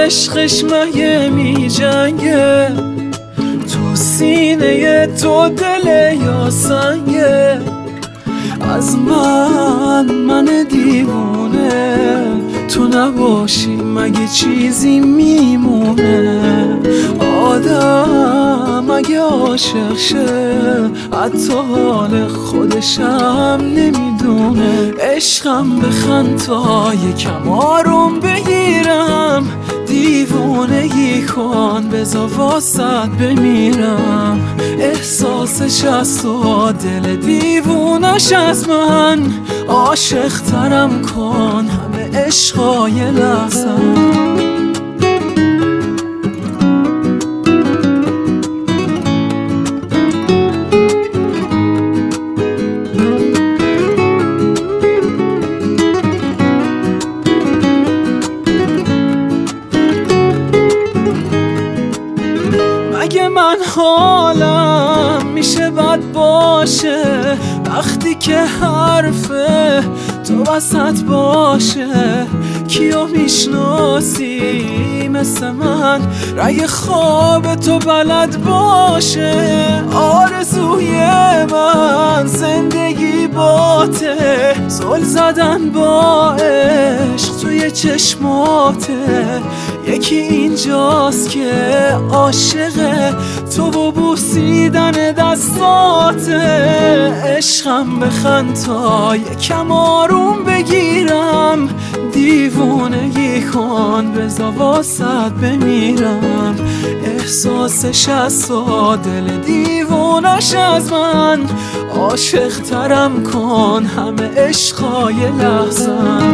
عشقش مگه می جنگه؟ تو سینه تو دل یا سنگه؟ از من دیوونه تو نباشی مگه چیزی میمونه؟ آدم مگه عاشق شه حتی حال خودشم نمیدونه؟ عشقم بخند تا یکم آروم بگیرم، دیوونگی کن بذار واسط بمیرم. احساسش از تو دل دیوونش از من، عاشق ترم کن همه عشقای لحظم. اگه من حالم میشه بد باشه وقتی که حرف تو وسط باشه؟ کیو میشناسی مثل من رگ خواب تو بلد باشه؟ آرزوی من زندگی باته، زل زدن با عشق توی چشماته. یکی اینجاست که عاشق تو و بوسیدن دستاته. عشقم بخند تا یکم آروم بگیرم، دیوونگی کن بذار واسط بمیرم. احساسش از تو دل دیوونش از من، عاشق ترم کن همه عشقای لحظم.